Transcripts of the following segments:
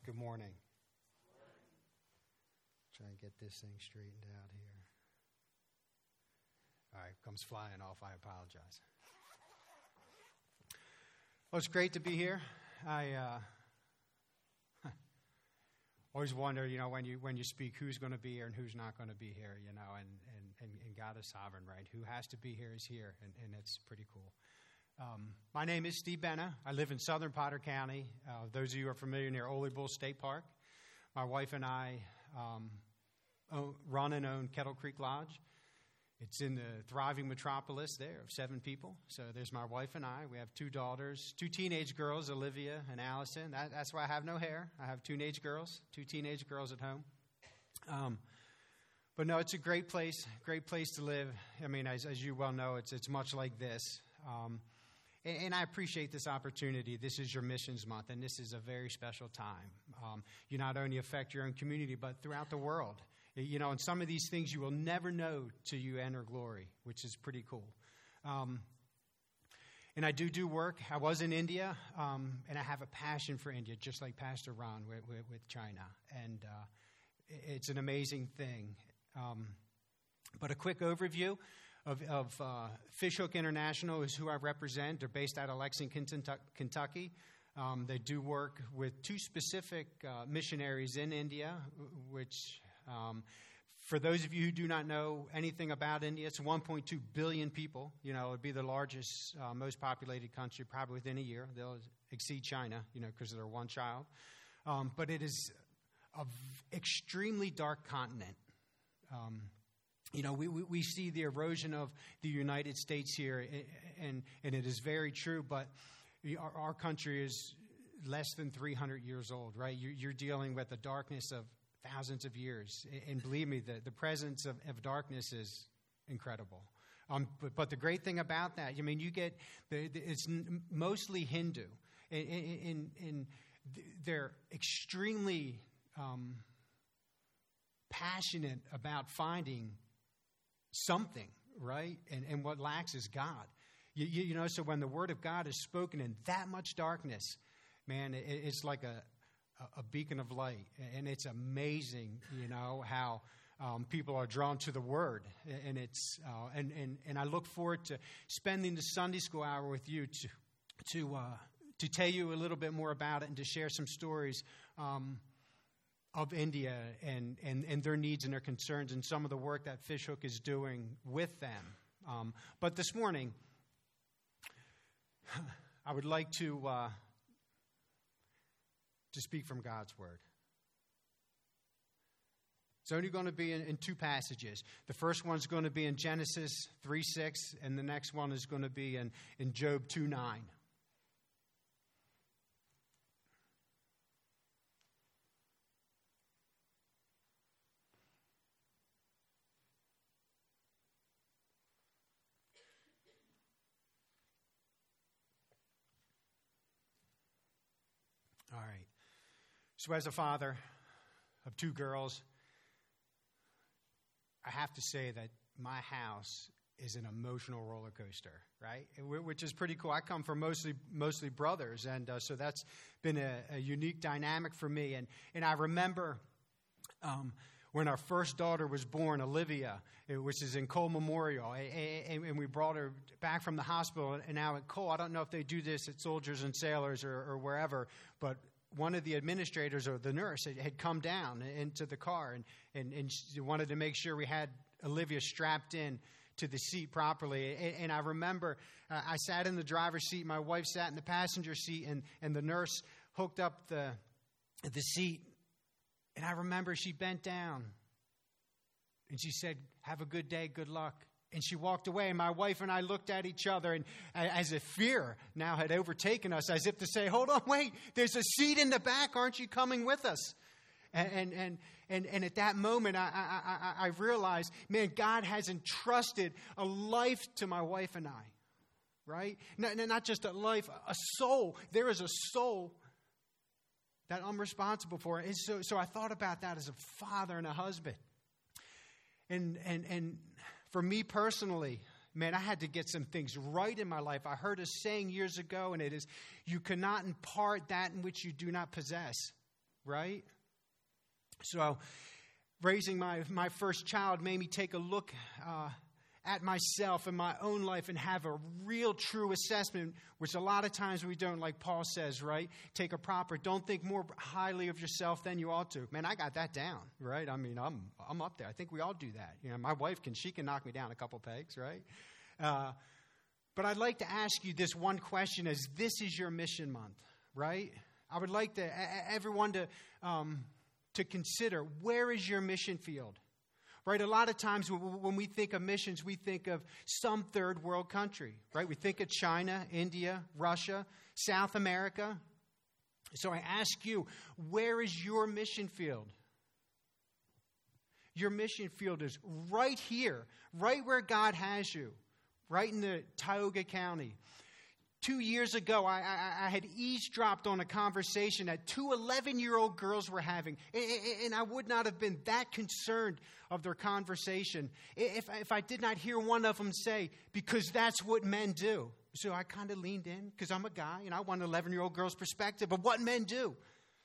Good morning. Try and get this thing straightened out here. All right, comes flying off. I apologize. Well, it's great to be here. I always wonder, when you speak, who's going to be here and who's not going to be here, and God is sovereign, right? Who has to be here is here, and it's pretty cool. My name is Steve Benna. I live in southern Potter County. Those of you who are familiar near Ole Bull State Park. My wife and I run and own Kettle Creek Lodge. It's in the thriving metropolis there of 7 people. So there's my wife and I. We have 2 daughters, 2 teenage girls, Olivia and Allison. That's why I have no hair. I have 2 teenage girls at home. But no, it's a great place to live. I mean, as you well know, it's much like this. And I appreciate this opportunity. This is your missions month, and this is a very special time. You not only affect your own community, but throughout the world. And some of these things you will never know till you enter glory, which is pretty cool. And I do work. I was in India, and I have a passion for India, just like Pastor Ron with China. And it's an amazing thing. But a quick overview of Fishhook International is who I represent. They're based out of Lexington, Kentucky. They do work with 2 specific missionaries in India, which, for those of you who do not know anything about India, it's 1.2 billion people. It would be the largest, most populated country probably within a year. They'll exceed China, because they're one child. But it is an extremely dark continent. We see the erosion of the United States here, and it is very true, but our country is less than 300 years old, right? You're dealing with the darkness of thousands of years, and believe me, the presence of darkness is incredible. But the great thing about that, you get, it's mostly Hindu, and they're extremely passionate about finding something, right? And what lacks is God. So when the word of God is spoken in that much darkness, man, it's like a beacon of light. And it's amazing, how people are drawn to the word. And it's and I look forward to spending the Sunday school hour with you to tell you a little bit more about it and to share some stories of India and their needs and their concerns and some of the work that Fishhook is doing with them. But this morning, I would like to speak from God's Word. It's only going to be in 2 passages. The first one's going to be in Genesis 3:6, and the next one is going to be in Job 2:9. All right. So as a father of 2 girls, I have to say that my house is an emotional roller coaster, right? Which is pretty cool. I come from mostly brothers, and so that's been a unique dynamic for me. And I remember when our first daughter was born, Olivia, which is in Cole Memorial, and we brought her back from the hospital. And now at Cole, I don't know if they do this at Soldiers and Sailors or wherever, but one of the administrators or the nurse had come down into the car and she wanted to make sure we had Olivia strapped in to the seat properly. And I remember I sat in the driver's seat, my wife sat in the passenger seat, and the nurse hooked up the seat. And I remember she bent down and she said, "Have a good day, good luck." And she walked away, and my wife and I looked at each other, and as if fear now had overtaken us, as if to say, "Hold on, wait, there's a seat in the back. Aren't you coming with us?" And at that moment, I realized, man, God has entrusted a life to my wife and I, right? Not just a life, a soul. There is a soul that I'm responsible for. And so I thought about that as a father and a husband. And for me personally, man, I had to get some things right in my life. I heard a saying years ago, and it is, you cannot impart that in which you do not possess. right? So raising my first child made me take a look at myself and my own life and have a real true assessment, which a lot of times we don't, like Paul says, right? Take a proper, don't think more highly of yourself than you ought to. Man, I got that down, right? I mean, I'm up there. I think we all do that. You know, my wife she can knock me down a couple pegs, right? But I'd like to ask you this one question as this is your mission month, right? I would like everyone to consider, where is your mission field? Right, a lot of times when we think of missions, we think of some third world country, right? We think of China, India, Russia, South America. So I ask you, where is your mission field? Your mission field is right here, right where God has you, right in the Tioga County. 2 years ago, I had eavesdropped on a conversation that two 11-year-old girls were having, and I would not have been that concerned of their conversation if I did not hear one of them say, because that's what men do. So I kind of leaned in, because I'm a guy, and I want an 11-year-old girl's perspective of what men do.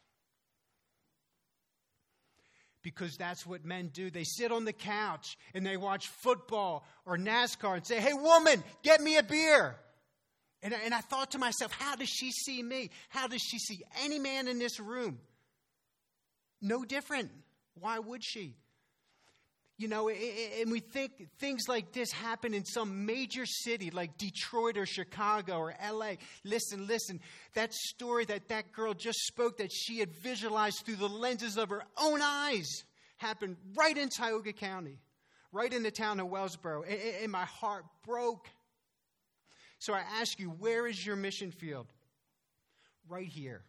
Because that's what men do. They sit on the couch, and they watch football or NASCAR and say, hey, woman, get me a beer. And I thought to myself, how does she see me? How does she see any man in this room? No different. Why would she? You know, and we think things like this happen in some major city like Detroit or Chicago or LA. Listen, that story that girl just spoke that she had visualized through the lenses of her own eyes happened right in Tioga County, right in the town of Wellsboro. And my heart broke. So I ask you, where is your mission field? Right here.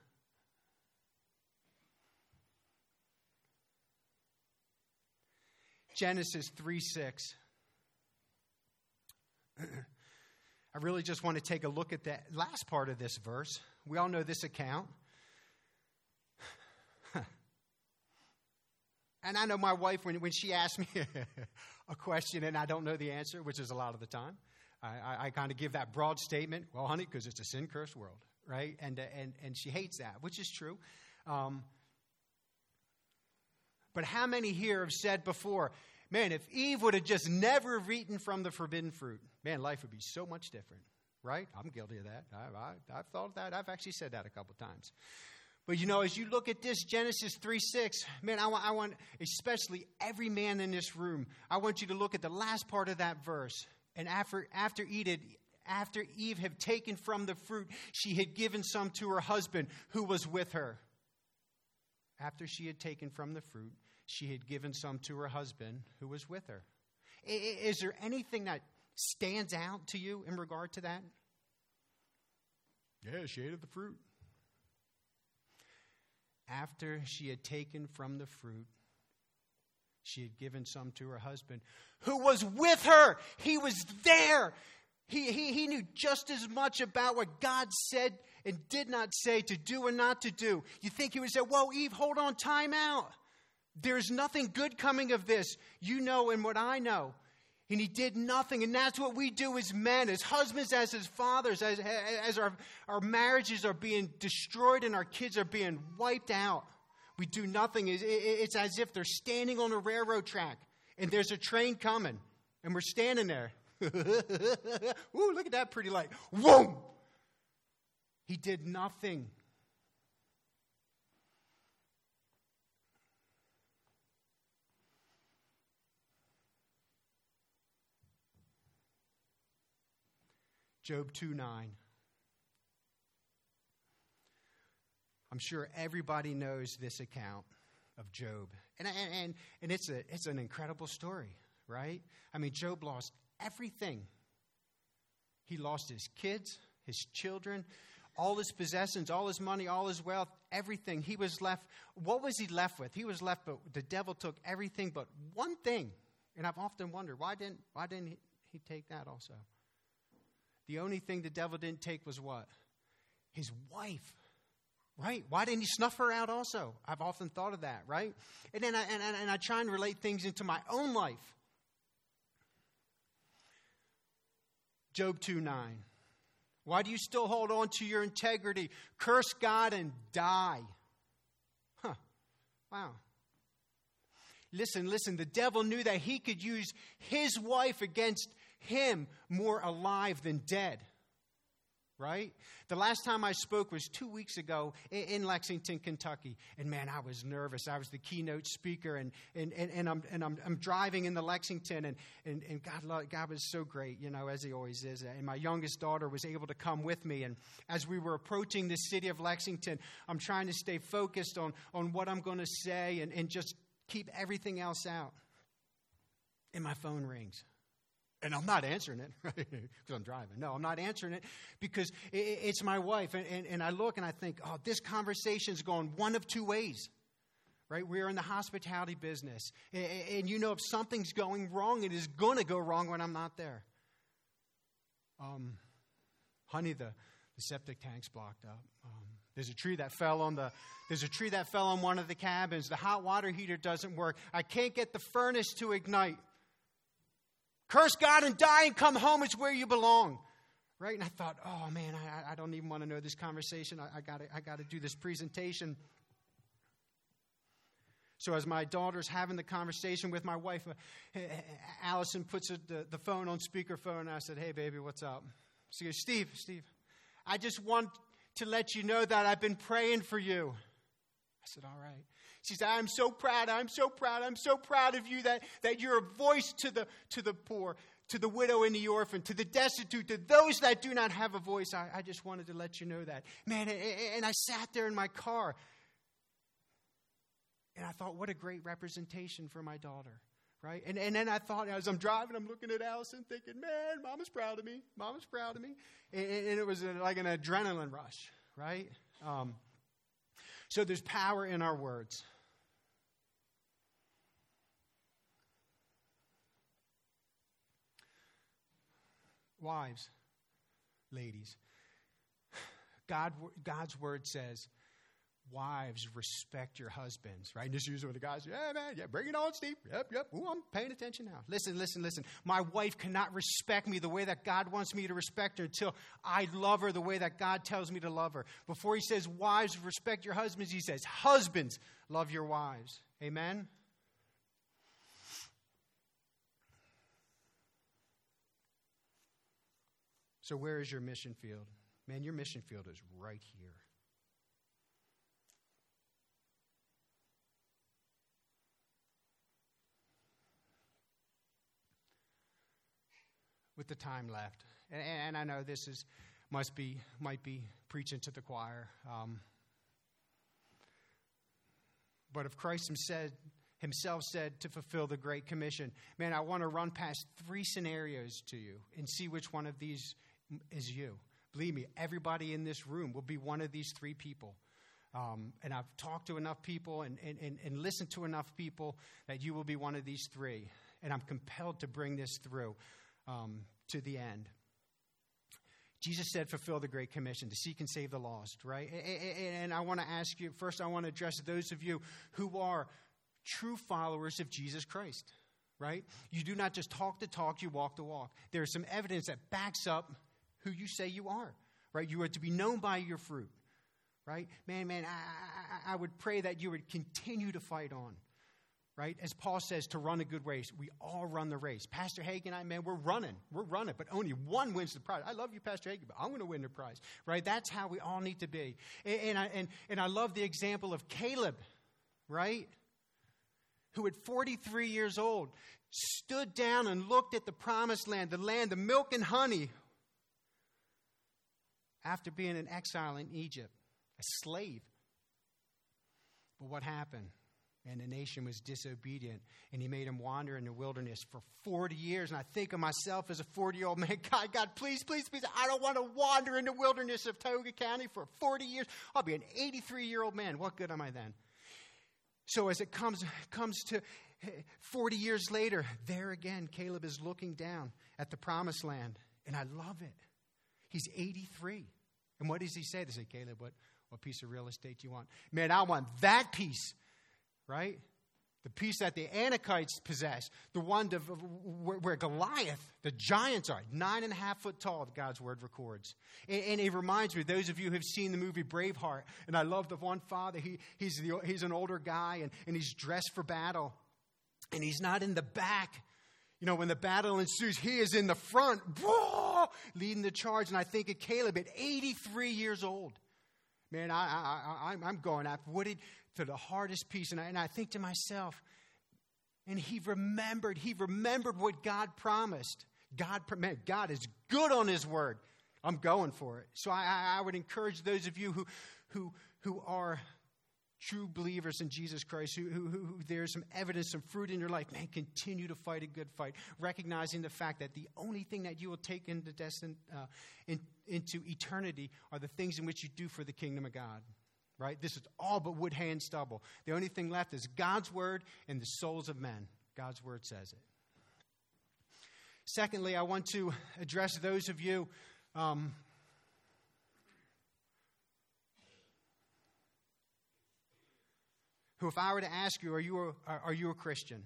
Genesis 3:6. I really just want to take a look at that last part of this verse. We all know this account. And I know my wife, when she asks me a question and I don't know the answer, which is a lot of the time, I kind of give that broad statement, well, honey, because it's a sin-cursed world, right? And she hates that, which is true. But how many here have said before, man, if Eve would have just never eaten from the forbidden fruit, man, life would be so much different, right? I'm guilty of that. I've thought of that. I've actually said that a couple times. But, you know, as you look at this, Genesis 3:6, man, I want, especially every man in this room, I want you to look at the last part of that verse. And after Eve had taken from the fruit, she had given some to her husband who was with her. After she had taken from the fruit, she had given some to her husband who was with her. Is there anything that stands out to you in regard to that? Yeah, she ate of the fruit. After she had taken from the fruit, she had given some to her husband who was with her. He was there. He knew just as much about what God said and did not say, to do or not to do. You think he would say, whoa, Eve, hold on, time out. There's nothing good coming of this. You know and what I know. And he did nothing. And that's what we do as men, as husbands, as his fathers, as our marriages are being destroyed and our kids are being wiped out. We do nothing. It's as if they're standing on a railroad track and there's a train coming and we're standing there. Ooh, look at that pretty light. Whoa! He did nothing. Job 2:9. I'm sure everybody knows this account of Job. And it's an incredible story, right? I mean, Job lost everything. He lost his kids, his children, all his possessions, all his money, all his wealth, everything. He was left. What was he left with? He was left, but the devil took everything but one thing. And I've often wondered, why didn't he take that also? The only thing the devil didn't take was what? His wife. Right? Why didn't he snuff her out also? I've often thought of that, right? And then I try and relate things into my own life. Job 2:9. Why do you still hold on to your integrity? Curse God and die. Wow. Listen, the devil knew that he could use his wife against him more alive than dead. Right? The last time I spoke was 2 weeks ago in Lexington, Kentucky. And man, I was nervous. I was the keynote speaker, and I'm driving into Lexington, and God was so great, as he always is. And my youngest daughter was able to come with me. And as we were approaching the city of Lexington, I'm trying to stay focused on what I'm going to say and just keep everything else out. And my phone rings. And I'm not answering it, right? Because I'm driving. No, I'm not answering it because it's my wife. And I look and I think, this conversation's going one of two ways, right? We're in the hospitality business. And if something's going wrong, it is going to go wrong when I'm not there. Honey, the septic tank's blocked up. There's a tree that fell on one of the cabins. The hot water heater doesn't work. I can't get the furnace to ignite. Curse God and die and come home. It's where you belong. Right? And I thought, oh man, I don't even want to know this conversation. I got to do this presentation. So as my daughter's having the conversation with my wife, Allison puts the phone on speakerphone. And I said, hey baby, what's up? She goes, Steve, I just want to let you know that I've been praying for you. I said, all right. She said, I'm so proud of you that you're a voice to the poor, to the widow and the orphan, to the destitute, to those that do not have a voice. I just wanted to let you know that. Man, and I sat there in my car, and I thought, what a great representation for my daughter, right? And then I thought, as I'm driving, I'm looking at Allison thinking, man, Mama's proud of me. And it was like an adrenaline rush, right? So there's power in our words. Wives, ladies, God's word says, wives, respect your husbands, right? And just usually the guys, yeah, man, yeah, bring it on, Steve. Yep. Ooh, I'm paying attention now. Listen. My wife cannot respect me the way that God wants me to respect her until I love her the way that God tells me to love her. Before he says, wives, respect your husbands, he says, husbands, love your wives. Amen? So where is your mission field? Man, your mission field is right here. With the time left, and I know this might be preaching to the choir, but if Christ himself said to fulfill the Great Commission, man, I want to run past 3 scenarios to you and see which one of these is you. Believe me, everybody in this room will be one of these 3 people. And I've talked to enough people and listened to enough people that you will be one of these 3. And I'm compelled to bring this through. To the end. Jesus said, fulfill the Great Commission, to seek and save the lost, right? And I want to ask you, first I want to address those of you who are true followers of Jesus Christ, right? You do not just talk the talk, you walk the walk. There's some evidence that backs up who you say you are, right? You are to be known by your fruit, right? Man, I would pray that you would continue to fight on. Right? As Paul says, to run a good race. We all run the race. Pastor Hagen and I, man, we're running, but only one wins the prize. I love you, Pastor Hagen, but I'm going to win the prize. Right? That's how we all need to be. And I love the example of Caleb, right? Who at 43 years old stood down and looked at the promised land, the milk and honey, after being in exile in Egypt, a slave. But what happened? And the nation was disobedient, and he made him wander in the wilderness for 40 years. And I think of myself as a 40-year-old man, God, please, I don't want to wander in the wilderness of Tioga County for 40 years. I'll be an 83-year-old man. What good am I then? So as it comes to 40 years later, there again, Caleb is looking down at the promised land, and I love it. He's 83. And what does he say? They say, Caleb, what piece of real estate do you want? Man, I want that piece. Right? The peace that the Anakites possess, the one where Goliath, the giants are, 9.5 foot tall, God's word records. And it reminds me, those of you who have seen the movie Braveheart, and I love the one father, he's an older guy, and he's dressed for battle, and he's not in the back. You know, when the battle ensues, he is in the front, leading the charge. And I think of Caleb at 83 years old. Man, I'm going after to the hardest piece. And I think to myself, and he remembered what God promised. God is good on his word. I'm going for it. So I would encourage those of you who are true believers in Jesus Christ, who there's some evidence, some fruit in your life, man, continue to fight a good fight, recognizing the fact that the only thing that you will take into eternity are the things in which you do for the kingdom of God. Right? This is all but wood, hay, and stubble. The only thing left is God's word and the souls of men. God's word says it. Secondly, I want to address those of you who, if I were to ask you, are you a Christian?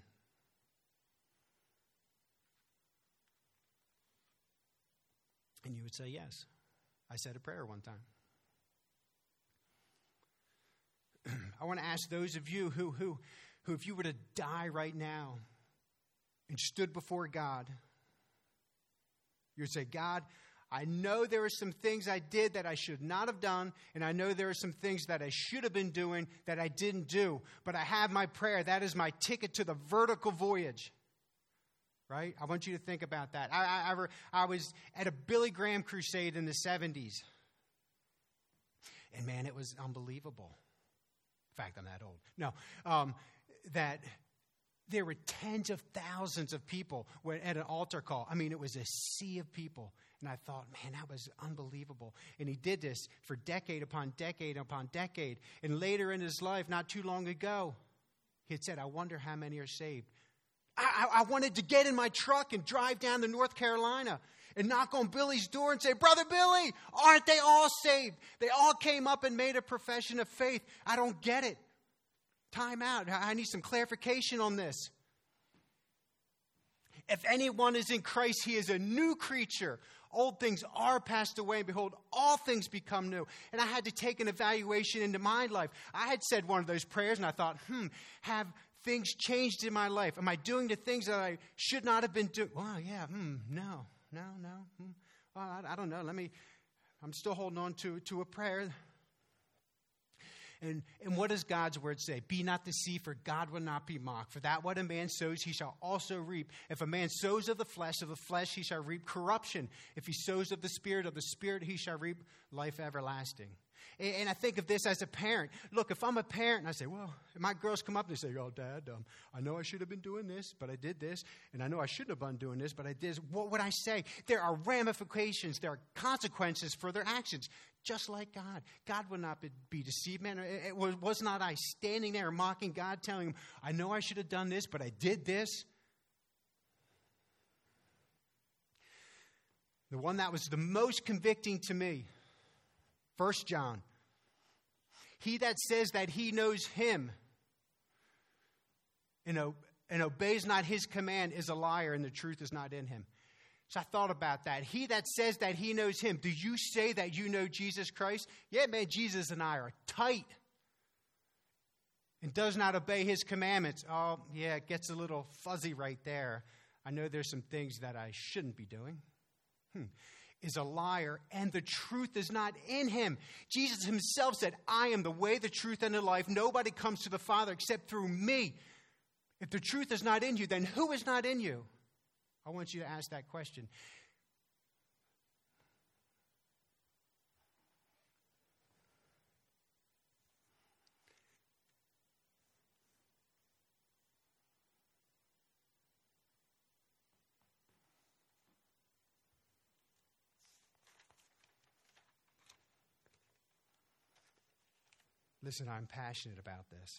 And you would say, yes. I said a prayer one time. I want to ask those of you who if you were to die right now and stood before God, you would say, God, I know there are some things I did that I should not have done, and I know there are some things that I should have been doing that I didn't do, but I have my prayer. That is my ticket to the vertical voyage. Right? I want you to think about that. I was at a Billy Graham crusade in the 70s, and man, it was unbelievable. In fact, I'm that old. No, that there were tens of thousands of people at an altar call. I mean, it was a sea of people. And I thought, man, that was unbelievable. And he did this for decade upon decade upon decade. And later in his life, not too long ago, he had said, I wonder how many are saved. I wanted to get in my truck and drive down to North Carolina and knock on Billy's door and say, Brother Billy, aren't they all saved? They all came up and made a profession of faith. I don't get it. Time out. I need some clarification on this. If anyone is in Christ, he is a new creature. Old things are passed away, and behold, all things become new. And I had to take an evaluation into my life. I had said one of those prayers, and I thought, have things changed in my life? Am I doing the things that I should not have been doing? Well, yeah, no. Well, I don't know. I'm still holding on to a prayer. And what does God's word say? Be not deceived, for God will not be mocked. For that what a man sows, he shall also reap. If a man sows of the flesh he shall reap corruption. If he sows of the Spirit, he shall reap life everlasting. And I think of this as a parent. Look, if I'm a parent and I say, well, my girls come up and they say, oh, Dad, I know I should have been doing this, but I did this. And I know I shouldn't have been doing this, but I did this. What would I say? There are ramifications. There are consequences for their actions. Just like God. God will not be deceived, man. Was not I standing there mocking God, telling him, I know I should have done this, but I did this? The one that was the most convicting to me, 1 John. He that says that he knows him and obeys not his command is a liar, and the truth is not in him. So I thought about that. He that says that he knows him. Do you say that you know Jesus Christ? Yeah, man, Jesus and I are tight. And does not obey his commandments. Oh, yeah, it gets a little fuzzy right there. I know there's some things that I shouldn't be doing. Is a liar, and the truth is not in him. Jesus himself said, I am the way, the truth, and the life. Nobody comes to the Father except through me. If the truth is not in you, then who is not in you? I want you to ask that question. Listen, I'm passionate about this.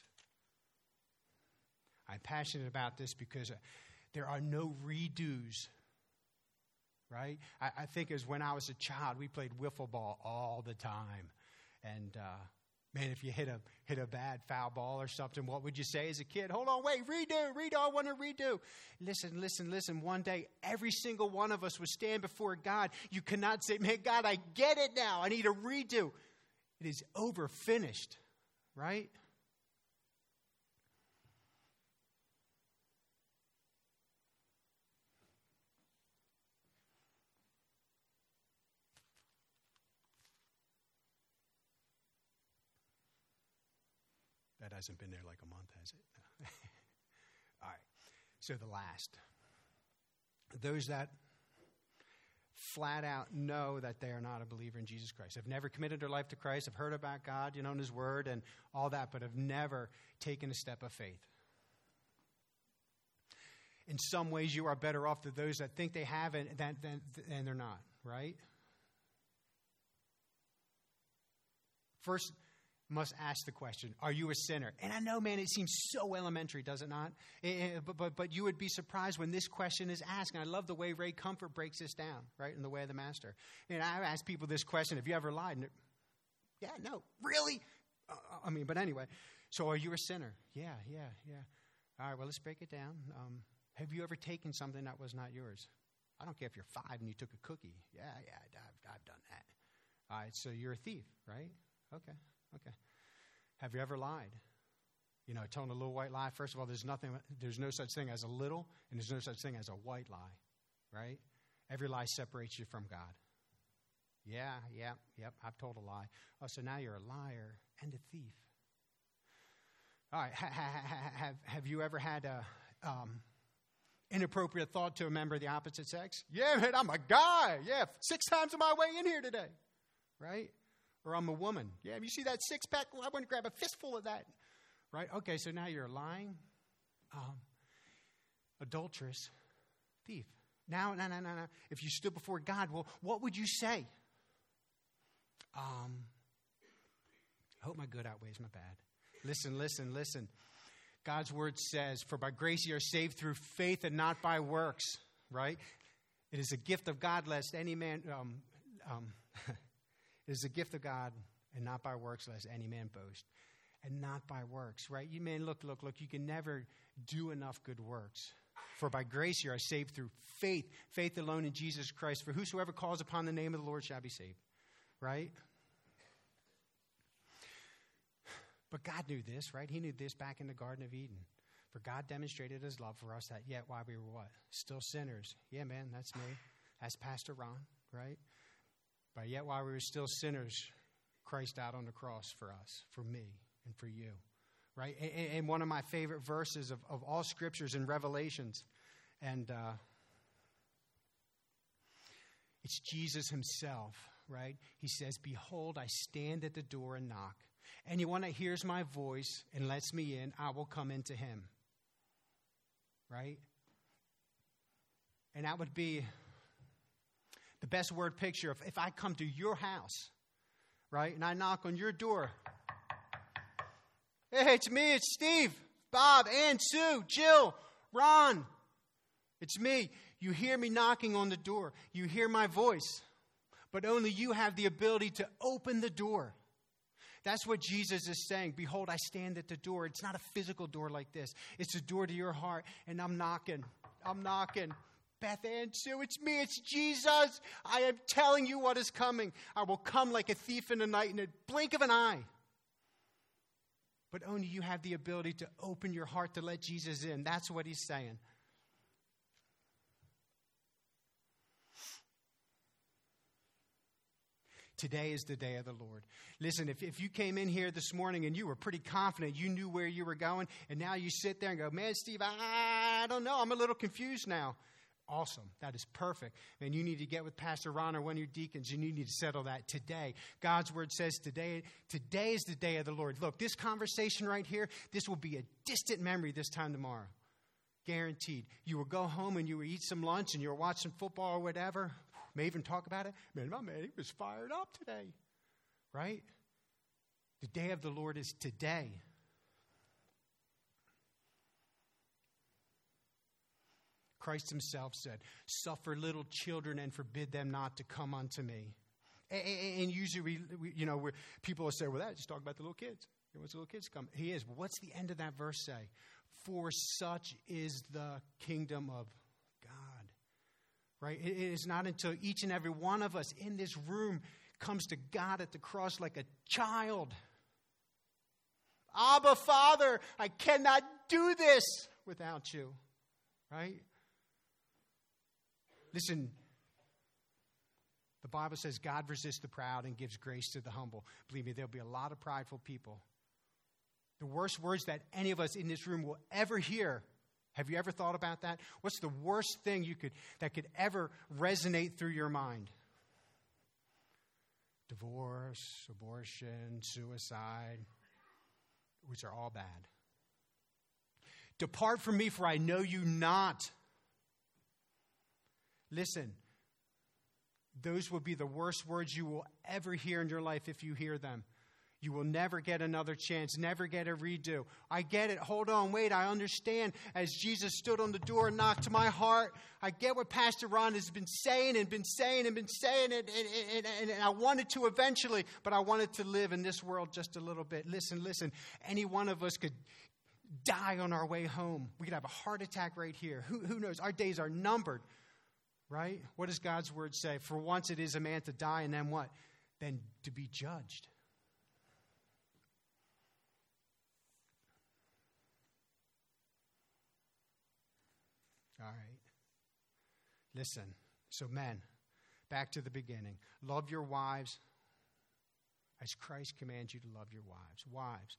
I'm passionate about this because there are no redos, right? I think as when I was a child, we played wiffle ball all the time. And Man, if you hit a bad foul ball or something, what would you say as a kid? Hold on, wait, redo, I want to redo. Listen. One day, every single one of us would stand before God. You cannot say, man, God, I get it now. I need a redo. It is over, finished, right? That hasn't been there like a month, has it? No. All right. So the last. Those that flat out know that they are not a believer in Jesus Christ. Have never committed their life to Christ. Have heard about God, and His Word and all that, but have never taken a step of faith. In some ways, you are better off than those that think they have and they're not, right? First, must ask the question, are you a sinner? And I know, man, it seems so elementary, does it not? But you would be surprised when this question is asked. And I love the way Ray Comfort breaks this down, right, in The Way of the Master. And I ask people this question, have you ever lied? And yeah, no, really? But anyway, so are you a sinner? Yeah. All right, well, let's break it down. Have you ever taken something that was not yours? I don't care if you're 5 and you took a cookie. Yeah, I've done that. All right, so you're a thief, right? Okay. Have you ever lied? Telling a little white lie. First of all, there's no such thing as a little, and there's no such thing as a white lie, right? Every lie separates you from God. Yep, I've told a lie. Oh, so now you're a liar and a thief. All right, have you ever had a inappropriate thought to a member of the opposite sex? Yeah, man, I'm a guy. Yeah, 6 times on my way in here today, right? Or I'm a woman. Yeah, you see that 6-pack? Well, I want to grab a fistful of that. Right? Okay, so now you're lying, adulterous, thief. Now. If you stood before God, well, what would you say? I hope my good outweighs my bad. Listen. God's word says, for by grace you are saved through faith and not by works. Right? It is a gift of God, lest any man... It is a gift of God, and not by works, lest any man boast. And not by works, right? You man, look. You can never do enough good works. For by grace you are saved through faith. Faith alone in Jesus Christ. For whosoever calls upon the name of the Lord shall be saved. Right? But God knew this, right? He knew this back in the Garden of Eden. For God demonstrated His love for us that yet while we were what? Still sinners. Yeah, man, that's me. That's Pastor Ron, right? But yet while we were still sinners, Christ died on the cross for us, for me, and for you. Right? And one of my favorite verses of all scriptures in Revelations. And it's Jesus Himself, right? He says, behold, I stand at the door and knock. Anyone that hears my voice and lets me in, I will come into him. Right? And that would be the best word picture of if I come to your house, right, and I knock on your door. Hey, it's me, it's Steve, Bob, Ann, Sue, Jill, Ron. It's me. You hear me knocking on the door. You hear my voice. But only you have the ability to open the door. That's what Jesus is saying. Behold, I stand at the door. It's not a physical door like this. It's a door to your heart, and I'm knocking. Beth Ann, Sue, it's me, it's Jesus. I am telling you what is coming. I will come like a thief in the night in a blink of an eye. But only you have the ability to open your heart to let Jesus in. That's what He's saying. Today is the day of the Lord. Listen, if you came in here this morning and you were pretty confident, you knew where you were going, and now you sit there and go, man, Steve, I don't know. I'm a little confused now. Awesome. That is perfect. And you need to get with Pastor Ron or one of your deacons, and you need to settle that today. God's word says today is the day of the Lord. Look, this conversation right here, this will be a distant memory this time tomorrow. Guaranteed. You will go home and you will eat some lunch and you'll watch some football or whatever. May even talk about it. Man, my man, he was fired up today. Right? The day of the Lord is today. Christ Himself said, suffer little children and forbid them not to come unto me. And usually people will say, well, just talk about the little kids. Once the little kids come. He is. But what's the end of that verse say? For such is the kingdom of God. Right? It is not until each and every one of us in this room comes to God at the cross like a child. Abba, Father, I cannot do this without you. Right? Listen, the Bible says God resists the proud and gives grace to the humble. Believe me, there'll be a lot of prideful people. The worst words that any of us in this room will ever hear. Have you ever thought about that? What's the worst thing that could ever resonate through your mind? Divorce, abortion, suicide, which are all bad. Depart from me, for I know you not. Listen, those will be the worst words you will ever hear in your life if you hear them. You will never get another chance, never get a redo. I get it. Hold on, wait, I understand. As Jesus stood on the door and knocked to my heart, I get what Pastor Ron has been saying and been saying and been saying, and I wanted to eventually, but I wanted to live in this world just a little bit. Listen, any one of us could die on our way home. We could have a heart attack right here. Who knows? Our days are numbered, right? What does God's word say? For once it is a man to die, and then what? Then to be judged. All right. Listen. So men, back to the beginning. Love your wives as Christ commands you to love your wives. Wives,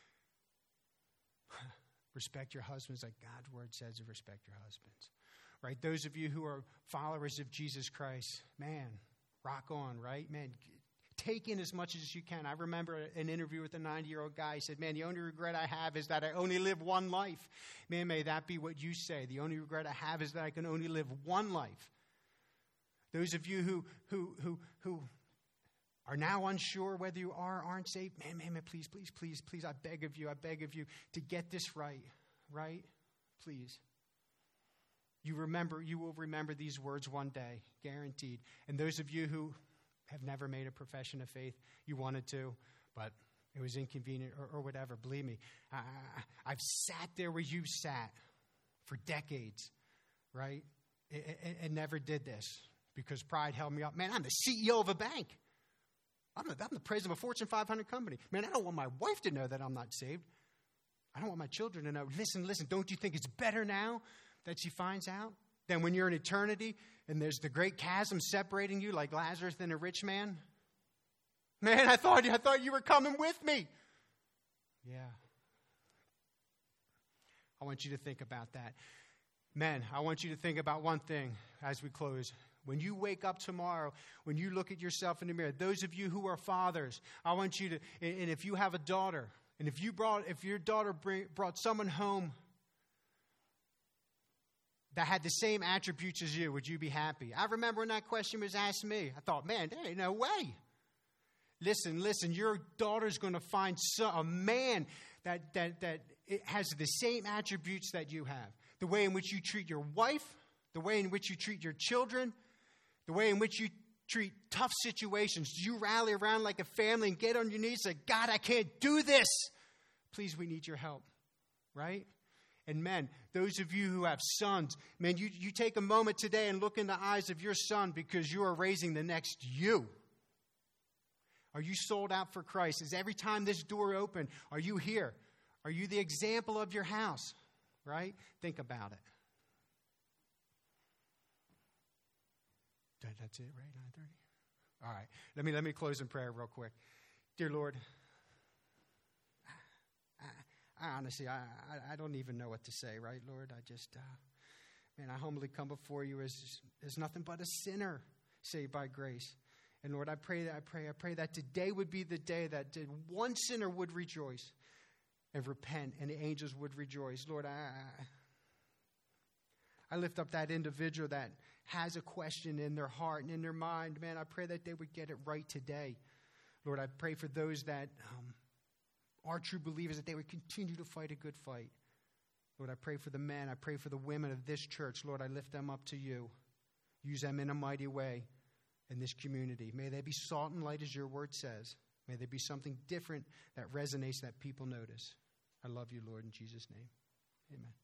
respect your husbands like God's word says to respect your husbands. Right? Those of you who are followers of Jesus Christ, man, rock on, right? Man, take in as much as you can. I remember an interview with a 90-year-old guy. He said, man, the only regret I have is that I only live one life. Man, may that be what you say. The only regret I have is that I can only live one life. Those of you who are now unsure whether you are or aren't saved, man, please, I beg of you to get this right? Please. You will remember these words one day, guaranteed. And those of you who have never made a profession of faith, you wanted to, but it was inconvenient or whatever, believe me, I've sat there where you sat for decades, right? And never did this because pride held me up. Man, I'm the CEO of a bank. I'm the president of a Fortune 500 company. Man, I don't want my wife to know that I'm not saved. I don't want my children to know. Listen, don't you think it's better now that she finds out than when you're in eternity and there's the great chasm separating you like Lazarus and a rich man? Man, I thought you were coming with me. Yeah. I want you to think about that. Men, I want you to think about one thing as we close. When you wake up tomorrow, when you look at yourself in the mirror, those of you who are fathers, I want you to, and if you have a daughter, and if your daughter brought someone home that had the same attributes as you, would you be happy? I remember when that question was asked me. I thought, man, there ain't no way. Listen, your daughter's going to find a man that has the same attributes that you have. The way in which you treat your wife, the way in which you treat your children, the way in which you treat tough situations. You rally around like a family and get on your knees and say, God, I can't do this. Please, we need your help, right? And men, those of you who have sons, man, you take a moment today and look in the eyes of your son because you are raising the next you. Are you sold out for Christ? Is every time this door open, are you here? Are you the example of your house? Right? Think about it. That's it, right? 9:30? All right. Let me close in prayer real quick. Dear Lord, I honestly, I don't even know what to say, right, Lord? I just, man, I humbly come before you as nothing but a sinner saved by grace. And Lord, I pray that today would be the day that one sinner would rejoice and repent, and the angels would rejoice. Lord, I lift up that individual that has a question in their heart and in their mind. Man, I pray that they would get it right today. Lord, I pray for those that are true believers, that they would continue to fight a good fight. Lord, I pray for the men. I pray for the women of this church. Lord, I lift them up to you. Use them in a mighty way. in this community. May they be salt and light, as your word says. May there be something different that resonates, that people notice. I love you, Lord, in Jesus' name. Amen.